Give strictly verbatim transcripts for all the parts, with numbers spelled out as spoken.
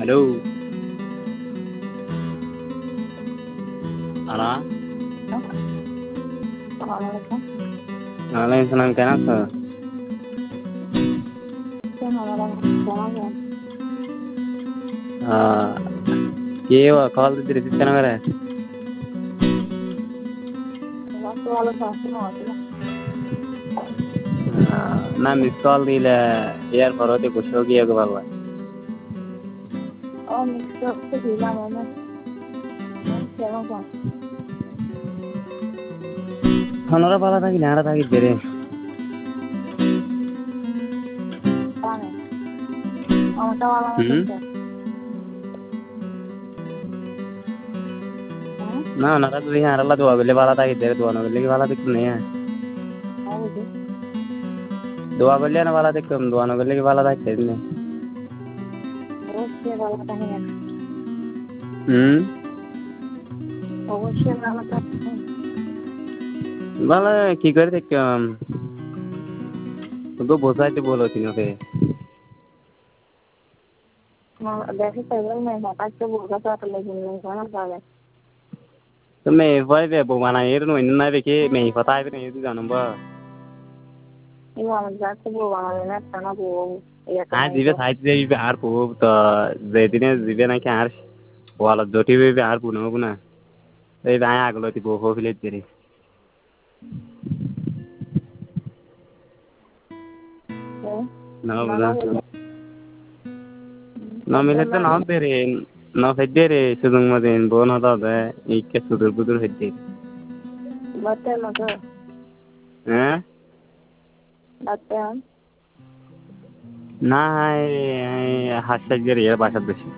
Hello. Hello. আসসালামু আলাইকুম। ওয়ালাইকুম সালাম, কেমন আছো? আহ কে কল দিতে রিসিভ কেন করে? না মিস কল দিলে ইয়ার পরতে বসে গিয়ে গো বাবা। ও মিস করতে দিলাম না। হনরা পালা থাকি নাড়া থাকি বেরে। হুম না নারা তুই হারালা দোয়া গলে পালা থাকি বেরে, দোয়া না গলে কি পালা দেখতে নেই। দোয়া করলে না পালা দেখতাম, দোয়া না করলে কি পালা থাকতে নেই। হুম অবশ্যই ভালো থাকবে। ভালো কি করে দেখতাম, তো বোঝাইতে বলো তিনকে। দেখি তাইলে না বাতাসে বোঝাতে পারলে কিন্তু জানা যাবে। তো মে ভাই বে বানা এর নো ইন্না দেখে মে কথা আইবে না এই জানবা। এই আমার যাচ্ছে বউ বানাবে না টানা বউ এটা হ্যাঁ নাই দিবে তো। সাইড দিবে আর খুব তো যেদিনে দিবে নাকি আর ওয়ালা জটি দিবে আর পুনো না এই ভাই আগলো দিব হো ফিলে দিরে না বুঝা না মিলে তো না বেরে না ফেদরে সুদুং মদিন বোন হতা দে এই কে সুদুর বুদুর ফেদে বাতে মতো হ্যাঁ বাতে না হাসা গেরে এর বাসা বেশি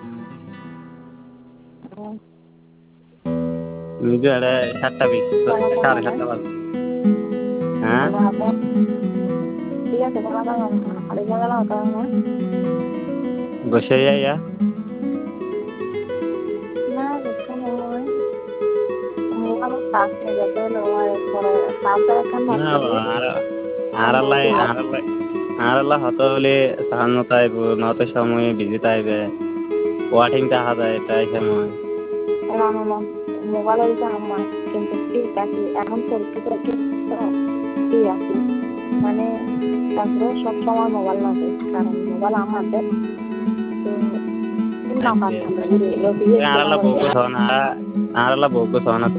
নিজে আরে সাতটা বিশ সাড়ে সাতটা বাজে। হ্যাঁ ঠিক আছে বলা দাও আরে গেল না বসে ইয়া না দেখো নয় মোবাইল চার্জ নিয়ে যেতে হলো আর পরে চার্জার এখন না বাকি আর আর আল্লাহ আর আল্লাহ আর আল্লাহ হতো বলে সাহায্য তাইব নয়তো সময় বিজি তাইবে ওয়াটিং দেখা যায় তাই সময় মোবাইল হইতে আমার কিন্তু ঠিক আছে এখন পরীক্ষা করতে ঠিক আছে মানে তারপরে সব সময় মোবাইল না কারণ মোবাইল আমাদের তো না পারতাম আর আল্লাহ বউকে সহনা আর আল্লাহ বউকে সহনা